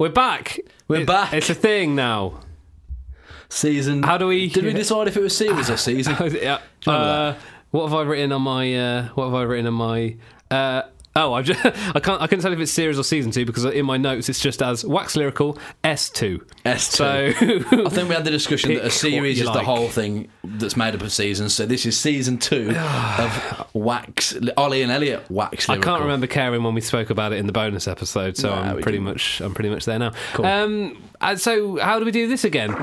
We're back. We're back. It's a thing now. Season. How do we? Did we decide if it was series or season? Yeah. What have I written on my? I can't tell if it's series or season 2 because in my notes it's just as Wax Lyrical S2. S2. So I think we had the discussion that a series is the whole thing that's made up of seasons. So this is season 2 of Wax. Ollie and Elliot Wax Lyrical. I can't remember caring when we spoke about it in the bonus episode, so I'm pretty much there now. Cool. So how do we do this again?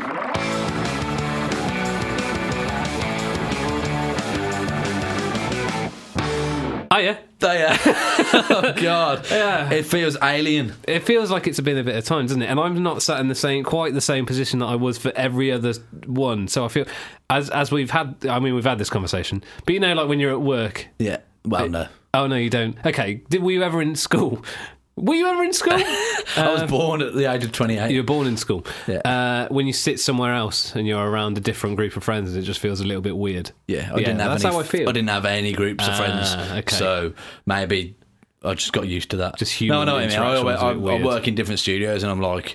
Oh yeah. Oh God! Yeah. It feels alien. It feels like it's been a bit of time, doesn't it? And I'm not sat in quite the same position that I was for every other one. So I feel as we've had this conversation. But you know, like when you're at work. Yeah. Well, no. Oh no, you don't. Okay. Were you ever in school? Were you ever in school? I was born at the age of 28. You were born in school. Yeah. When you sit somewhere else and you're around a different group of friends, it just feels a little bit weird. Yeah, that's how I feel. I didn't have any groups of friends, okay. So maybe I just got used to that. Just human No, I know what I mean. I weird. work in different studios, and I'm like,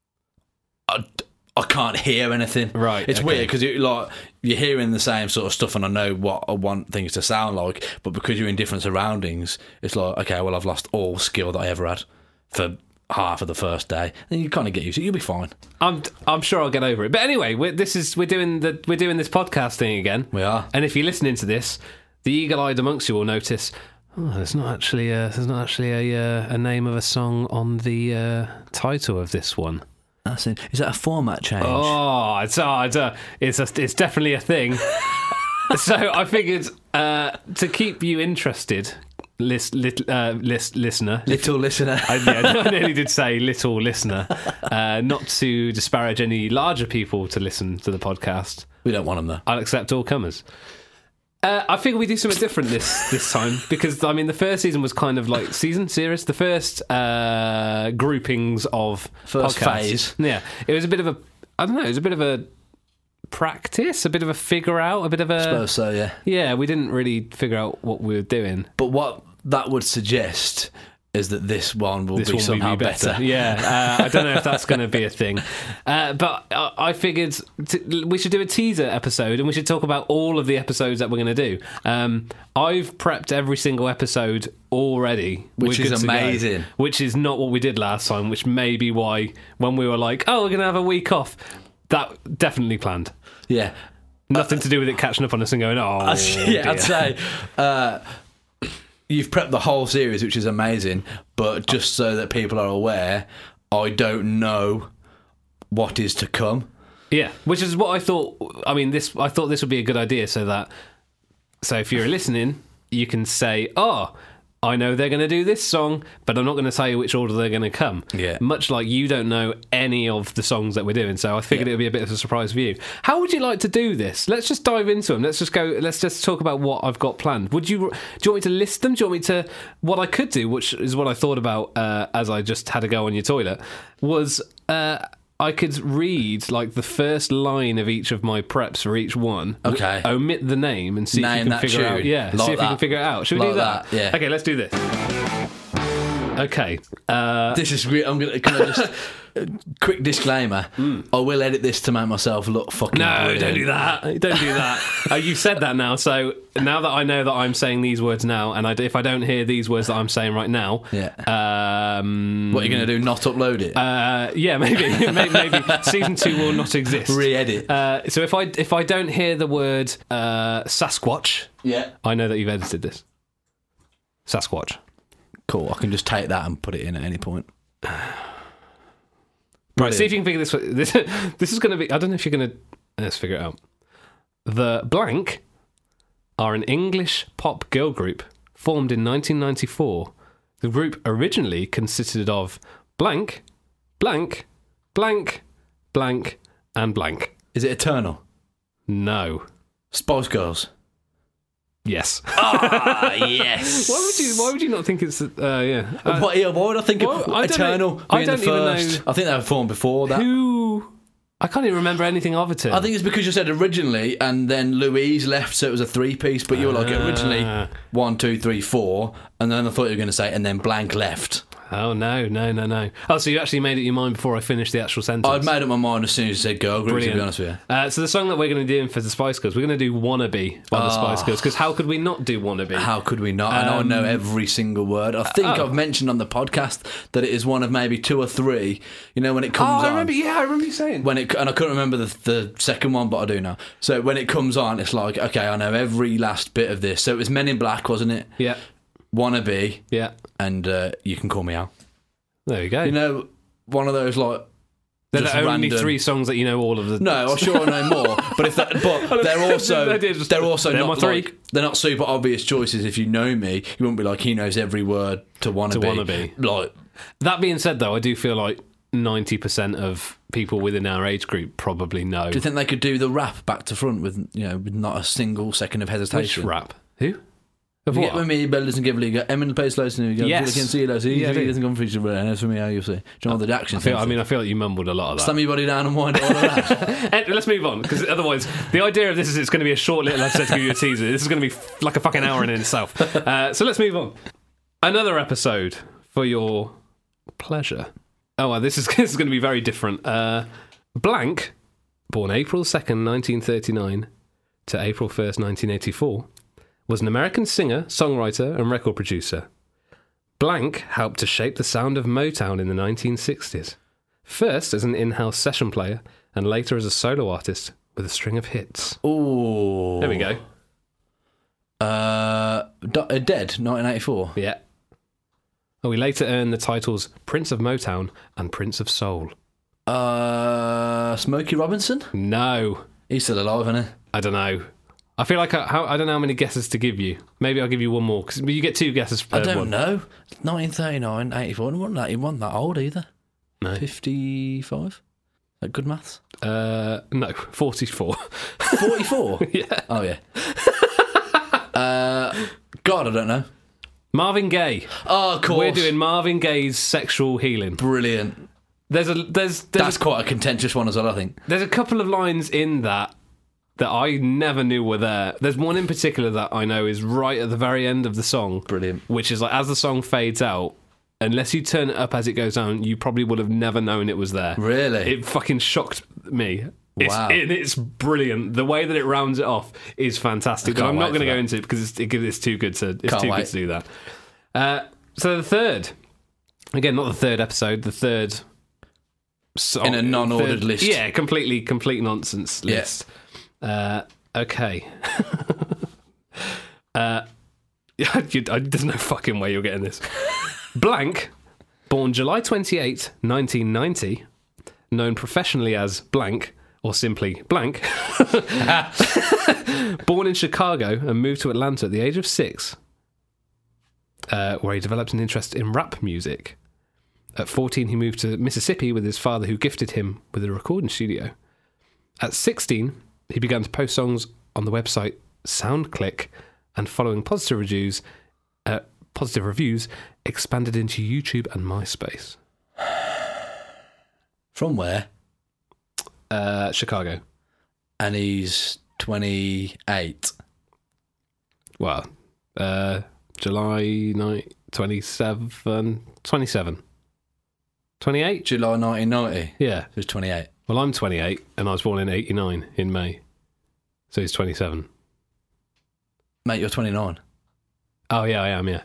I can't hear anything. Right, It's okay. weird because you're hearing the same sort of stuff, and I know what I want things to sound like, but because you're in different surroundings, it's like, okay, well, I've lost all skill that I ever had for half of the first day, and you kind of get used to it. You'll be fine. I'm sure I'll get over it. But anyway, we're doing this podcast thing again. We are. And if you're listening to this, the eagle-eyed amongst you will notice. Oh, there's not actually a name of a song on the title of this one. That's it. Is that a format change? Oh, it's definitely a thing. So I figured to keep you interested, listener. Little listener. I nearly did say little listener. Not to disparage any larger people to listen to the podcast. We don't want them though. I'll accept all comers. I figure we do something different this time because I mean the first season was kind of like series. The first groupings of First podcasts. phase. Yeah, it was a bit of a practice, a bit of a figure out, a bit of a. I suppose so, yeah. Yeah, we didn't really figure out what we were doing. But what that would suggest is that this one will be somehow better. Yeah, I don't know if that's going to be a thing. But I figured we should do a teaser episode and we should talk about all of the episodes that we're going to do. I've prepped every single episode already. Which is amazing. Which is not what we did last time, which may be why when we were like, oh, we're going to have a week off, that definitely planned. Yeah. Nothing to do with it catching up on us and going, oh, yeah, I'd say you've prepped the whole series, which is amazing, but just so that people are aware, I don't know what is to come. Yeah, which is what I thought. I mean, I thought this would be a good idea so if you're listening, you can say, oh, I know they're going to do this song, but I'm not going to tell you which order they're going to come. Yeah. Much like you don't know any of the songs that we're doing, so I figured it would be a bit of a surprise for you. How would you like to do this? Let's just dive into them. Let's just talk about what I've got planned. Do you want me to list them? Do you want me to... What I could do, which is what I thought about as I just had a go on your toilet, was... I could read like the first line of each of my preps for each one. Okay. Omit the name and see if you can figure out. Yeah. Like see if you can figure it out. Should we do that? Yeah. Okay, let's do this. Okay. This is great. Can I just quick disclaimer? I will edit this to make myself look fucking. No, brilliant. don't do that. Don't do that. You've said that now, so now that I know that I'm saying these words now, and if I don't hear these words that I'm saying right now, Yeah. What are you going to do? Not upload it? Yeah, maybe. maybe season 2 will not exist. Re-edit. So if I don't hear the word Sasquatch, Yeah. I know that you've edited this. Sasquatch. Cool. I can just take that and put it in at any point. Right, see if you can figure this. This is going to be... I don't know if you're going to... Let's figure it out. The Blank are an English pop girl group formed in 1994. The group originally consisted of blank, blank, blank, blank, and blank. Is it Eternal? No. Spice Girls? Yes. Ah, yes. Why would you not think it's... yeah. Why would I think of I don't Eternal know. I being the don't even first? know- I think they were formed before that. Who... I can't even remember anything of it. I think it's because you said originally, and then Louise left, so it was a three-piece. But you were like originally 1, 2, 3, 4, and then I thought you were going to say, and then blank left. Oh, no. Oh, so you actually made it your mind before I finished the actual sentence. I'd made up my mind as soon as you said girl group, to be honest with you. So the song that we're going to do for the Spice Girls, we're going to do Wannabe by the Spice Girls, because how could we not do Wannabe? How could we not? And I know every single word. I think I've mentioned on the podcast that it is one of maybe 2 or 3, you know, when it comes on. I remember you saying. And I couldn't remember the second one, but I do now. So when it comes on, it's like, okay, I know every last bit of this. So it was Men in Black, wasn't it? Yeah. Wannabe. Yeah. And You Can Call Me Al. There you go. You know, one of those like. They're the only 3 songs that you know all of the. No, I'm sure I know more. But they're also they're not 3. like, they're not super obvious choices. If you know me, you wouldn't be like, he knows every word to Wannabe. Like, that being said, though, I do feel like 90% of people within our age group probably know. Do you think they could do the rap back to front with with not a single second of hesitation? Which rap? Who? Of what? Get with me, Bellas and Gively, got Emily Pace, Lows, and you yes. can see those. He doesn't come for each other, and as for me, how you see. Do you know the action? I feel like you mumbled a lot of that. Slam your body down and wind it all around. Let's move on, because otherwise, the idea of this is it's going to be a short little episode to give you a teaser. This is going to be like a fucking hour in itself. So let's move on. Another episode for your pleasure. Oh, well, this is going to be very different. Blank, born April 2nd, 1939 to April 1st, 1984, was an American singer, songwriter, and record producer. Blank helped to shape the sound of Motown in the 1960s, first as an in-house session player, and later as a solo artist with a string of hits. Ooh. There we go. Dead, 1984. Yeah. Oh, he later earned the titles Prince of Motown and Prince of Soul. Smokey Robinson? No. He's still alive, isn't he? I don't know. I feel like I don't know how many guesses to give you. Maybe I'll give you one more, because you get 2 guesses per I don't one. know. 1939, 84. He wasn't that old either. No. 55? Is that good maths? No, 44. 44? Yeah. Oh, yeah. God, I don't know. Marvin Gaye. Oh, of course. We're doing Marvin Gaye's Sexual Healing. Brilliant. That's quite a contentious one as well, I think. There's a couple of lines in that I never knew were there. There's one in particular that I know is right at the very end of the song. Brilliant. Which is like, as the song fades out, unless you turn it up as it goes down, you probably would have never known it was there. Really? It fucking shocked me. Wow. It's brilliant. The way that it rounds it off is fantastic. But I'm not going to go into it because it's too good to do that. So the third, again, not the third episode, the third song, in a non-ordered list. Yeah, complete nonsense list. Okay. There's no fucking way you're getting this. Blank, born July 28, 1990, known professionally as Blank, or simply Blank, born in Chicago and moved to Atlanta at the age of 6, where he developed an interest in rap music. At 14, he moved to Mississippi with his father, who gifted him with a recording studio. At 16, he began to post songs on the website SoundClick, and following positive reviews, expanded into YouTube and MySpace. From where? Chicago. And he's 28. Well, July 27. 28? July 1990? Yeah. So he's 28. Well, I'm 28, and I was born in 89 in May. So he's 27. Mate, you're 29. Oh, yeah, I am, yeah.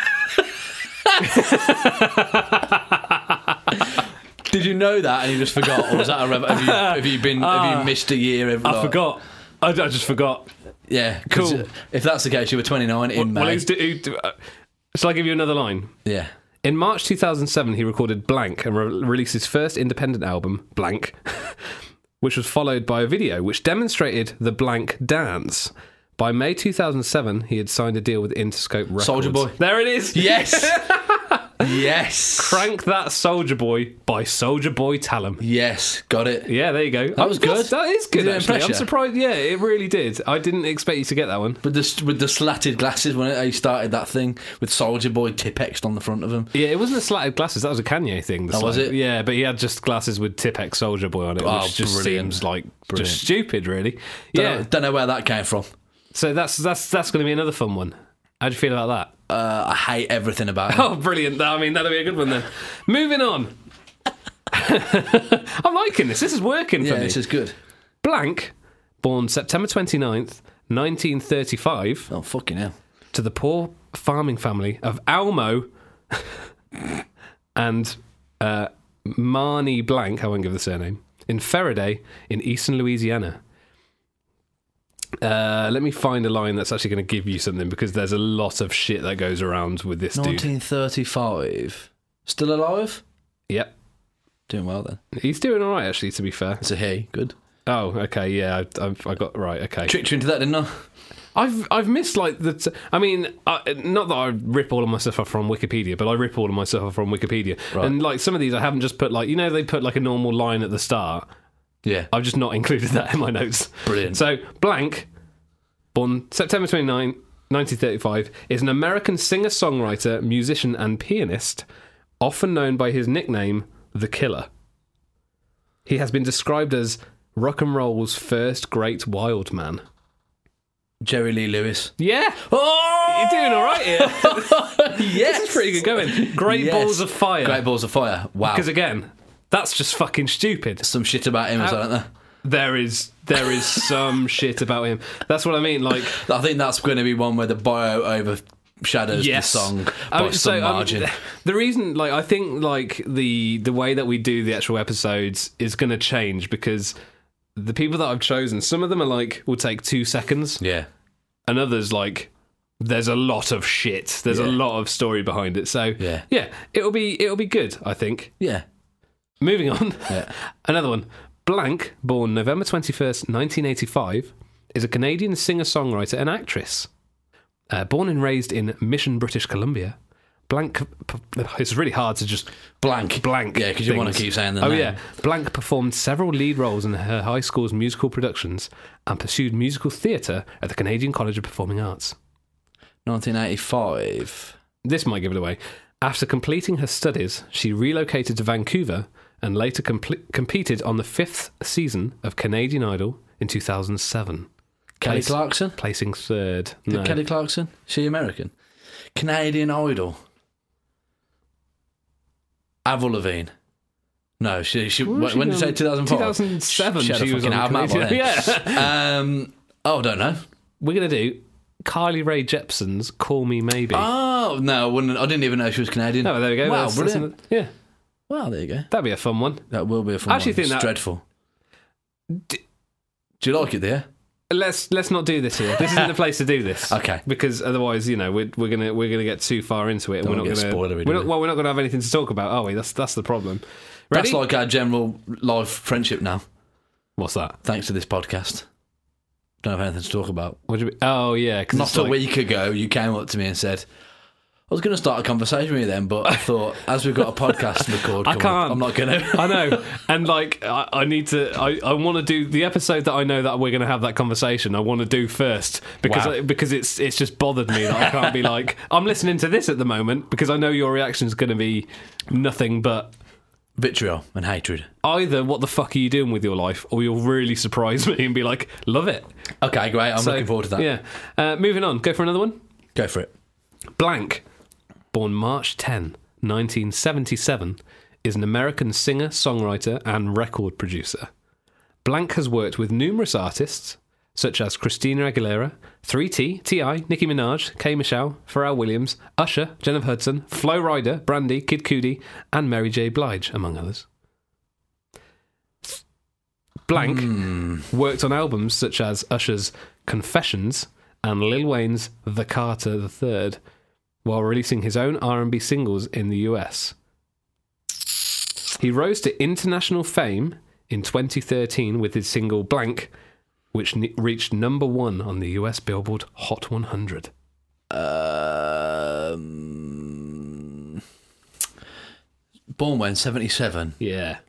Did you know that and you just forgot? Or was that have you missed a year? I forgot. I just forgot. Yeah, cool. If that's the case, you were 29 in May. Shall I give you another line? Yeah. In March 2007, he recorded Blank and released his first independent album, Blank, which was followed by a video which demonstrated the Blank dance. By May 2007, he had signed a deal with Interscope Records. Soulja Boy. There it is. Yes. Yes. Crank That Soulja Boy by Soulja Boy Talem. Yes, got it. Yeah, there you go. That was good. That is good, Did it actually. impress I'm you? surprised. Yeah, it really did. I didn't expect you to get that one. With the slatted glasses when he started that thing with Soulja Boy Tipex on the front of him. Yeah, it wasn't a slatted glasses. That was a Kanye thing. Oh, was it? Yeah, but he had just glasses with Tipex Soulja Boy on it, which just brilliant. seems like Brilliant. just stupid, really. Don't know where that came from. So that's going to be another fun one. How do you feel about that? I hate everything about him. Oh, brilliant. I mean, that'll be a good one then. Moving on. I'm liking this. This is working for Yeah, me. this is good. Blank, born September 29th, 1935, Oh, fucking hell. to the poor farming family of Almo and Marnie Blank, I won't give the surname, in Faraday in eastern Louisiana. Let me find a line that's actually going to give you something, because there's a lot of shit that goes around with this dude. 1935. Still alive? Yep. Doing well then. He's doing all right, actually, to be fair. It's a he. Good. Oh, okay, yeah, I got right. Okay, Tricked you into that, didn't I? I've missed like the. I mean, not that I rip all of my stuff off from Wikipedia, but I rip all of my stuff off from Wikipedia. Right. And like some of these, I haven't just put like, you know, they put like a normal line at the start. Yeah. I've just not included that in my notes. Brilliant. So Blank, born September 29, 1935, is an American singer-songwriter, musician, and pianist, often known by his nickname, The Killer. He has been described as rock and roll's first great wild man. Jerry Lee Lewis. Yeah. Oh! You're doing all right here. Yes. This is pretty good going. Great Yes. Balls of Fire. Great Balls of Fire. Wow. Because again, that's just fucking stupid. Some shit about him as well, isn't There is some shit about him. That's what I mean. Like, there? I think that's going to be one where the bio overshadows yes, the song by some margin. The reason, like, I think, like the way that we do the actual episodes is going to change, because the people that I've chosen, some of them are like will take 2 seconds, Yeah. and others like there's a lot of shit. There's a Yeah. lot of story behind it. So Yeah. it'll be good, I think. Yeah. Moving on. Yeah. Another one. Blank, born November 21st, 1985, is a Canadian singer-songwriter and actress. Born and raised in Mission, British Columbia, Blank... It's really hard to just... Blank. Yeah, because you want to things. keep saying the Oh, name. yeah. Blank performed several lead roles in her high school's musical productions and pursued musical theatre at the Canadian College of Performing Arts. 1985. This might give it away. After completing her studies, she relocated to Vancouver and later competed on the 5th season of Canadian Idol in 2007. Kelly Clarkson? Placing third. No. Kelly Clarkson? She American? Canadian Idol. Avril Lavigne. No, she when did you say 2005? 2007. She had a was fucking on album out by then. Yeah. I don't know. We're going to do Carly Rae Jepsen's Call Me Maybe. Oh, no, I didn't even know she was Canadian. No, there we go. Wow, That's brilliant. yeah, Well, there you go. that'd be a fun one. That will be a fun I actually one. think It's that- dreadful. Do you like it there? Let's not do this here. This isn't the place to do this. Okay. Because otherwise, you know, we're gonna get too far into it, and Don't we're not get gonna. spoilery, We're do not, we? well, we're not gonna have anything to talk about, are we? That's the problem. Ready? That's like our general life friendship now, What's that? thanks to this podcast. Don't have anything to talk about. What do you? Oh yeah, because Not a week ago, you came up to me and said, I was going to start a conversation with you then, but I thought, as we've got a podcast to record, I can't. I'm not going to. I know, and like I need to. I want to do the episode that I know that we're going to have that conversation. I want to do first Wow. because it's just bothered me that I can't be like I'm listening to this at the moment, because I know your reaction is going to be nothing but Vitriol and hatred. either what the fuck are you doing with your life, or you'll really surprise me and be like, love it. Okay, great. I'm So, looking forward to that. Yeah. Moving on. Go for another one. Go for it. Blank, born March 10, 1977, is an American singer, songwriter, and record producer. Blank has worked with numerous artists, such as Christina Aguilera, 3T, T.I., Nicki Minaj, K. Michelle, Pharrell Williams, Usher, Jennifer Hudson, Flo Rida, Brandy, Kid Cudi, and Mary J. Blige, among others. Blank worked on albums such as Usher's Confessions and Lil Wayne's The Carter III, while releasing his own R&B singles in the US. He rose to international fame in 2013 with his single Blank, which reached number 1 on the US Billboard Hot 100. Born when 77, Yeah.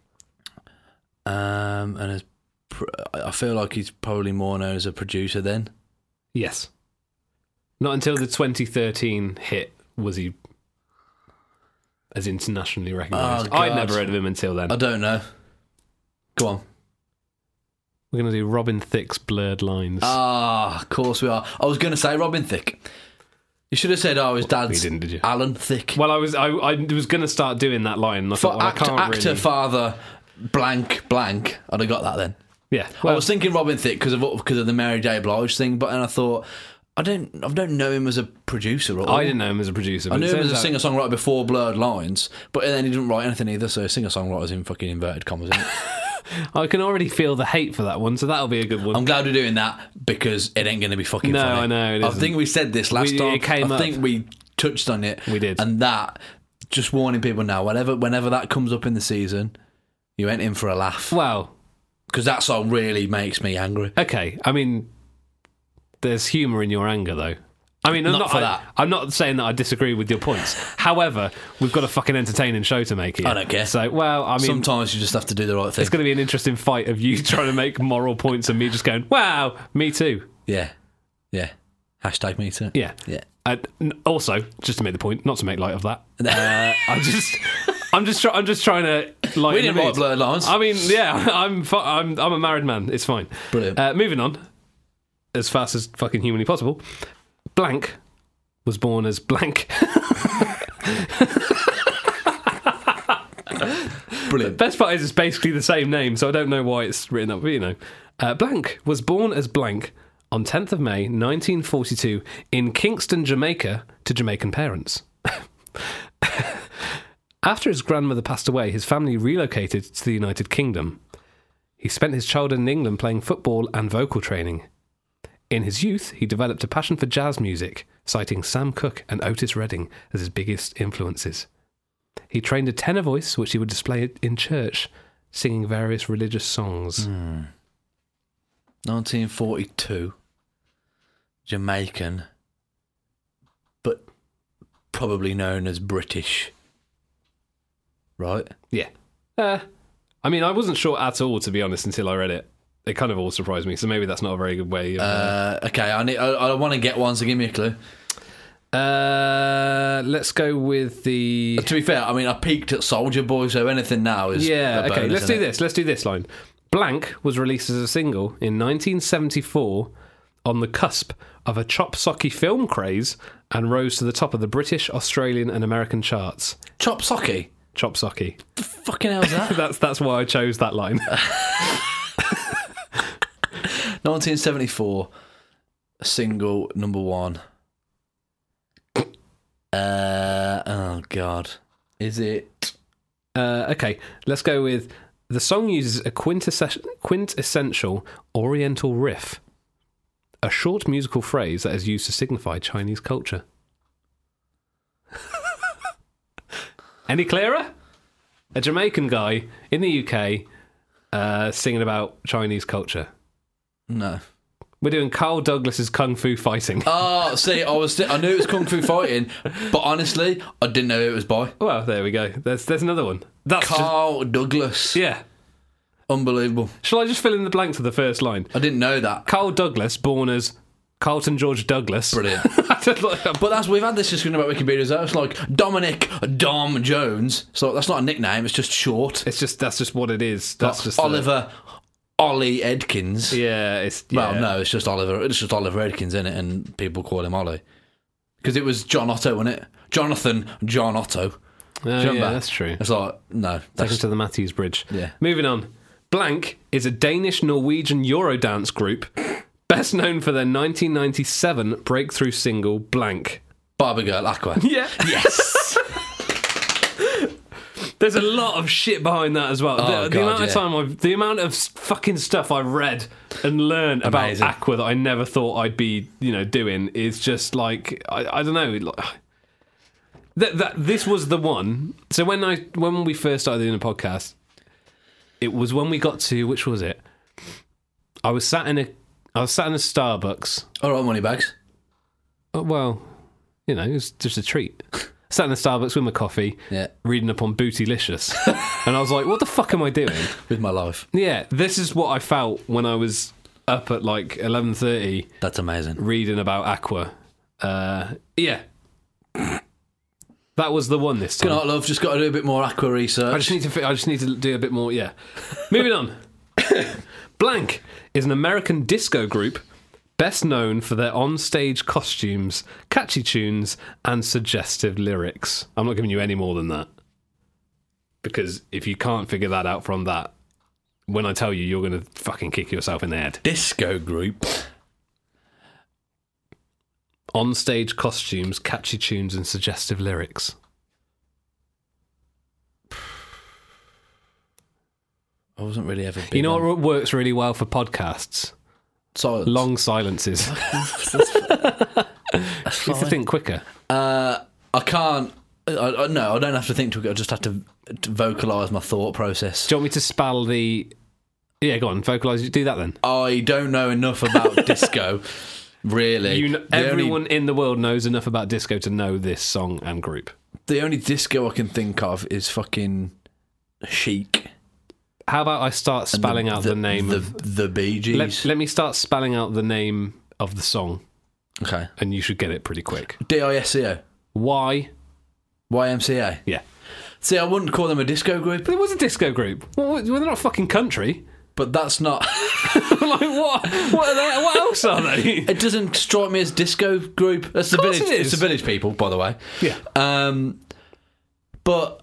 and I feel like he's probably more known as a producer then. Yes. Not until the 2013 hit was he as internationally recognised. Oh, I'd God. never heard of him until then. I don't know. Go on. We're going to do Robin Thicke's Blurred Lines. Ah, of course we are. I was going to say Robin Thicke. You should have said, "Oh, his dad's You didn't, did you? Alan Thicke." Well, I was going to start doing that line, and I thought, well, I can't actor, really... father, blank. I'd have got that then. Yeah, I was thinking Robin Thicke because of the Mary J. Blige thing, but then I thought I don't know him as a producer. Or I didn't know him as a producer. I knew him as a singer-songwriter before Blurred Lines, but then he didn't write anything either. So singer-songwriters in fucking inverted commas. Isn't it? I can already feel the hate for that one, so that'll be a good one. I'm glad we're doing that because it ain't going to be fucking funny. No, I know. I think we said this last time. It came I think we touched on it. We did. And that, just warning people now, whenever that comes up in the season, you ain't in for a laugh. Well, because that song really makes me angry. Okay, I mean, there's humour in your anger, though. I mean, I'm not saying that I disagree with your points. However, we've got a fucking entertaining show to make here. I don't care. So, well, I mean... Sometimes you just have to do the right thing. It's going to be an interesting fight of you trying to make moral points and me just going, wow, me too. Yeah. Hashtag me too. Yeah. And also, just to make the point, not to make light of that, I'm just trying to lighten we didn't the write mood. Blurred Lines. I mean, yeah, I'm a married man. It's fine. Brilliant. Moving on, as fast as fucking humanly possible. Blank was born as blank. Brilliant. Best part is it's basically the same name, so I don't know why it's written up. But, you know, Blank was born as blank on 10th of May 1942 in Kingston, Jamaica, to Jamaican parents. After his grandmother passed away, his family relocated to the United Kingdom. He spent his childhood in England playing football and vocal training. In his youth, he developed a passion for jazz music, citing Sam Cooke and Otis Redding as his biggest influences. He trained a tenor voice, which he would display in church, singing various religious songs. 1942, Jamaican, but probably known as British, right? Yeah. I mean, I wasn't sure at all, to be honest, until I read it. It kind of all surprised me, so maybe that's not a very good way of... Okay, I want to get one, so give me a clue. Let's go with the... To be fair, I mean, I peaked at Soulja Boy, so anything now is... Yeah, a bonus, okay, let's do isn't it? this. Let's do this line. Blank was released as a single in 1974 on the cusp of a chop socky film craze and rose to the top of the British, Australian and American charts. Chop Socky? Chop socky. The fucking hell's that? That's why I chose that line. 1974, single number one. Oh God, is it? Okay, let's go with the song uses a quintessential Oriental riff, a short musical phrase that is used to signify Chinese culture. Any clearer? A Jamaican guy in the UK singing about Chinese culture. No. We're doing Carl Douglas's Kung Fu Fighting. Oh, see, I knew it was Kung Fu Fighting, but honestly, I didn't know who it was by. Well, there we go. There's another one. That's Carl Douglas. Yeah. Unbelievable. Shall I just fill in the blanks of the first line? I didn't know that. Carl Douglas, born as Carlton George Douglas. Brilliant. But we've had this discussion about Wikipedia as well. It's like Dominic Dom Jones. So that's not a nickname, it's just short. That's just what it is. That's just Oliver Ollie Edkins. Yeah, Well, no, it's just Oliver Edkins, isn't it? And people call him Ollie. Because it was John Otto, wasn't it? Jonathan John Otto. Oh, yeah, that's true. It's like, no. Take us to the Matthews Bridge. Yeah. Moving on. Blank is a Danish-Norwegian Eurodance group best known for their 1997 breakthrough single, Blank. Barbie Girl Aqua. Yeah. Yes. There's a lot of shit behind that as well. The amount of fucking stuff I've read and learned about Aqua that I never thought I'd be, doing is just like I don't know. This was the one. So when we first started doing the podcast, it was when we got to, which was it? I was sat in a Starbucks. All right, Moneybags. Well, it was just a treat. Sat in the Starbucks with my coffee, reading up on Bootylicious. And I was like, what the fuck am I doing? With my life. Yeah, this is what I felt when I was up at like 11:30. That's amazing. Reading about Aqua. Yeah. That was the one this time. Good night, love. Just got to do a bit more Aqua research. I just need to do a bit more, yeah. Moving on. Blank is an American disco group Best known for their on-stage costumes, catchy tunes, and suggestive lyrics. I'm not giving you any more than that. Because if you can't figure that out from that, when I tell you, you're going to fucking kick yourself in the head. Disco group. On-stage costumes, catchy tunes, and suggestive lyrics. I wasn't really ever big You know on what works really well for podcasts? silence. Long silences. That's You have to fine. think quicker. I can't. No, I don't have to think to it. I just have to vocalise my thought process. Do you want me to spell the... Yeah, go on, vocalise. Do that then. I don't know enough about disco, really. Everyone in the world knows enough about disco to know this song and group. The only disco I can think of is fucking Chic. How about I start spelling out the name of... the Bee Gees. Let me start spelling out the name of the song, Okay. and you should get it pretty quick. DISCO. Why? YMCA. Yeah. See, I wouldn't call them a disco group, But it was a disco group. Well, they're not fucking country. but that's not. Like, what? What are they? What else are they? It doesn't strike me as disco group. That's the Of course village. it is. It's the village people, by the way. Yeah. But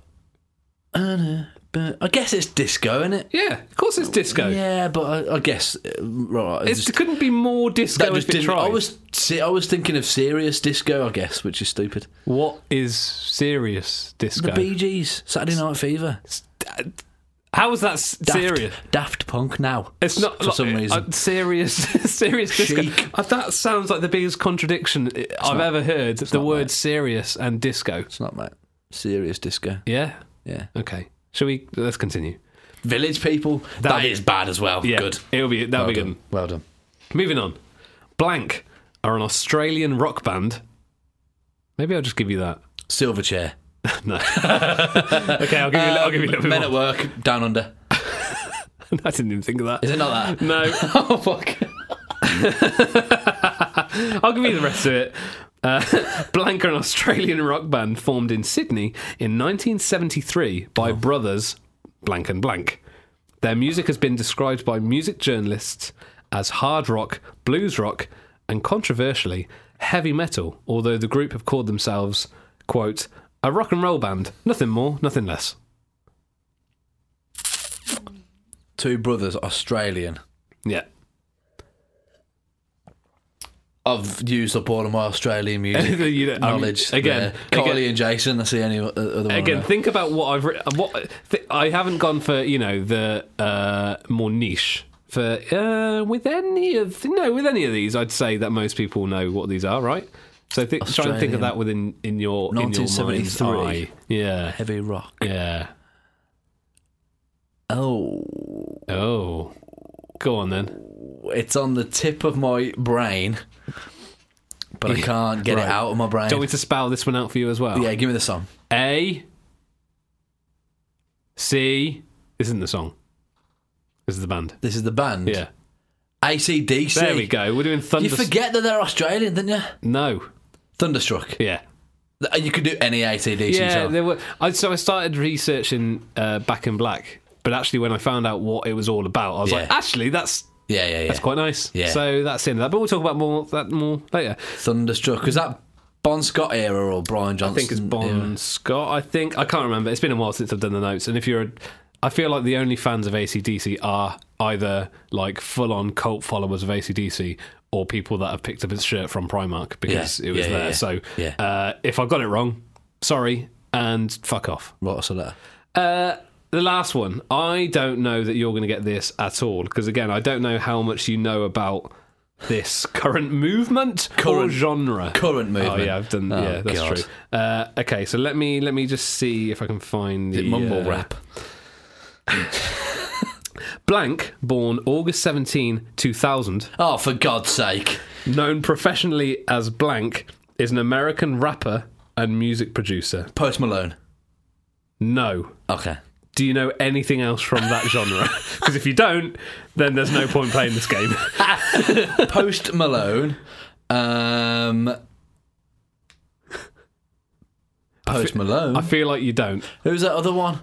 I guess it's disco, isn't it? Yeah, of course it's disco. Yeah, but I guess right. It couldn't be more disco if it didn't. tried. I was thinking of serious disco, I guess, which is stupid. What is serious disco? The Bee Gees, Saturday Night Fever. How is that serious? Daft Punk now. It's not for some reason. serious. Serious disco. Chic. That sounds like the biggest contradiction I've ever heard. The not, word mate. serious and disco. It's not, mate. Serious disco. Yeah. Yeah. Okay. Shall we? Let's continue. Village people. That'll That be- is bad as well. Yeah. Good. That'll be good. Well done. Moving on. Blank are an Australian rock band. Maybe I'll just give you that. Silverchair. No. Okay, I'll give you a little bit Men more. at Work. Down Under. I didn't even think of that. Is it not that? No. Oh fuck. I'll give you the rest of it. Blank are an Australian rock band formed in Sydney in 1973 by brothers Blank and Blank. Their music has been described by music journalists as hard rock, blues rock, and controversially, heavy metal, although the group have called themselves, quote, a rock and roll band. Nothing more, nothing less. Two brothers, Australian. Yeah. I've used up all of my Australian music You know, knowledge. again, Kylie and Jason. That's the only other one. Again, think about what I've written. I haven't gone for the more niche for with any of these. I'd say that most people know what these are, right? So try and think Australian. of that in your mind's 1973. eye. Yeah, Heavy rock. yeah. Oh, Go on then. it's on the tip of my brain, but I can't get it Right. out of my brain. Do you want me to spell this one out for you as well? Yeah, give me the song. A C. This isn't the song. This is the band. This is the band. Yeah. AC/DC. There we go. We're doing You Thunderstruck. forget that they're Australian, didn't you? No. Thunderstruck. Yeah. You could do any AC/DC Yeah, song. there were. So I started researching Back in Black, but actually, when I found out what it was all about, I was like, Yeah. actually, that's Yeah. quite nice. Yeah. So that's the end of that. But we'll talk about that more later. Thunderstruck. Was that Bon Scott era or Brian Johnson? I think it's Bon Scott. I can't remember. It's been a while since I've done the notes. And I feel like the only fans of AC/DC are either like full-on cult followers of AC/DC or people that have picked up his shirt from Primark because it was there. So if I got it wrong, sorry, and fuck off. What's a letter? The last one, I don't know that you're going to get this at all because again, I don't know how much you know about this current movement or genre. Current movement. Oh yeah, I've done. yeah, that's God. true. Okay, so let me just see if I can find the Mumble rap. Blank, born August 17, 2000, Oh, for God's sake. known professionally as Blank, is an American rapper and music producer. Post Malone. No. Okay. Do you know anything else from that genre? Because if you don't, then there's no point playing this game. Post Malone. Post Malone. I feel like you don't. Who's that other one?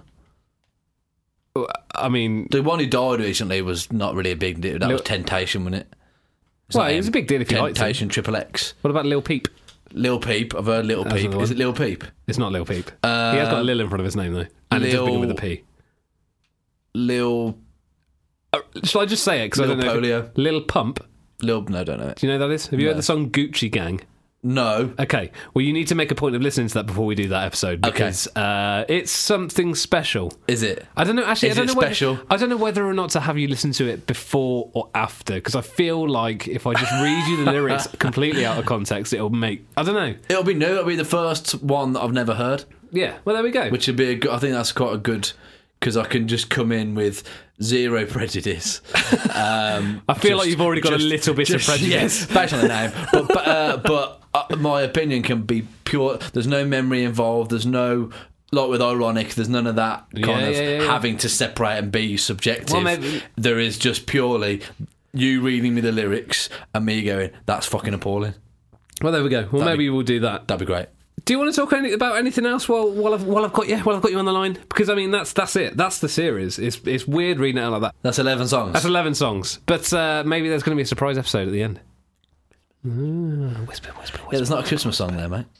I mean, The one who died recently was not really a big deal. That was Temptation, wasn't it? Well, it's a big deal if you like Temptation Triple X. What about Lil Peep? Lil Peep. I've heard Lil Peep. Is it Lil Peep? It's not Lil Peep. He has got Lil in front of his name, though. And it does begin with a P. Lil... Shall I just say it? Because I don't know. Polio. Lil Pump. No, don't know it. Do you know who that is? Have you heard the song Gucci Gang? No. Okay. Well, you need to make a point of listening to that before we do that episode because it's something special. Is it? I don't know. Actually, Is I don't it know special? I don't know whether or not to have you listen to it before or after because I feel like if I just read you the lyrics completely out of context, it'll make. I don't know. It'll be new. It'll be the first one that I've never heard. Yeah. Well, there we go. Which would be I think that's quite a good because I can just come in with zero prejudice. I feel like you've already got a little bit of prejudice. Yes, based on the name. But my opinion can be pure. There's no memory involved. There's no, like with Ironic, there's none of that kind of having to separate and be subjective. Well, there is just purely you reading me the lyrics and me going, that's fucking appalling. Well, there we go. Well, maybe we'll do that. That'd be great. Do you want to talk about anything else while I've got you on the line? Because I mean that's it. That's the series. It's weird reading it out like that. That's 11 songs. That's 11 songs. But maybe there's going to be a surprise episode at the end. Whisper. Yeah, there's not a Christmas song there, mate.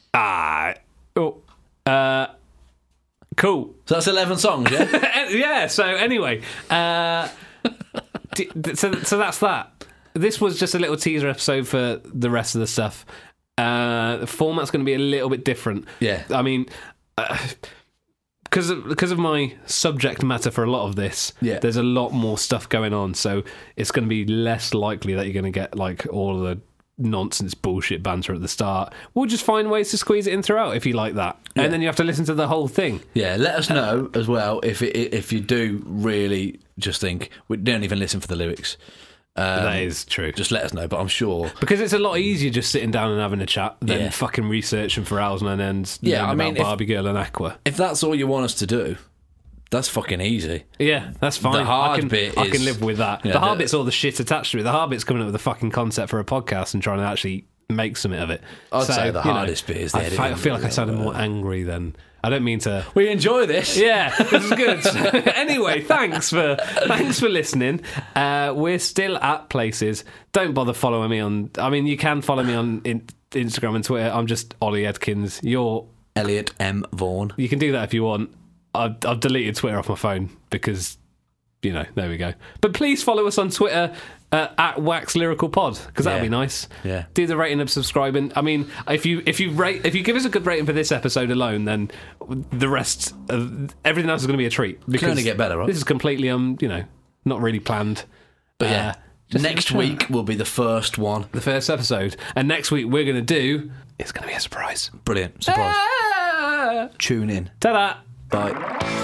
Cool. So that's 11 songs, yeah? Yeah. So anyway, so that's that. This was just a little teaser episode for the rest of the stuff. The format's going to be a little bit different. Yeah. I mean, because of my subject matter for a lot of this, there's a lot more stuff going on, so it's going to be less likely that you're going to get like all of the nonsense bullshit banter at the start. We'll just find ways to squeeze it in throughout if you like that, and then you have to listen to the whole thing. Yeah, let us know as well if you do really just think we don't even listen for the lyrics. That is true. Just let us know, but I'm sure because it's a lot easier just sitting down and having a chat than fucking researching for hours on end. Yeah, I mean, about Barbie Girl and Aqua. If that's all you want us to do, that's fucking easy. Yeah, that's fine. The hard bit I can live with that. Yeah, the hard bit's all the shit attached to it. The hard bit's coming up with a fucking concept for a podcast and trying to actually make something of it. I'd say the hardest bit is the editing. I feel like I sounded more angry than. I don't mean to. We enjoy this. Yeah, this is good. Anyway, thanks for listening. We're still at places. Don't bother following me on. I mean, you can follow me on Instagram and Twitter. I'm just Ollie Edkins. You're Elliot M. Vaughan. You can do that if you want. I've deleted Twitter off my phone because, there we go. But please follow us on Twitter at Wax Lyrical Pod because that'd be nice. Yeah. Do the rating and subscribing. I mean, if you give us a good rating for this episode alone, then the rest of everything else is going to be a treat. Because can only get better, right? This is completely not really planned. But next week will be the first one, the first episode, and next week we're going to do. It's going to be a surprise. Brilliant surprise. Tune in. Ta-da. Bye.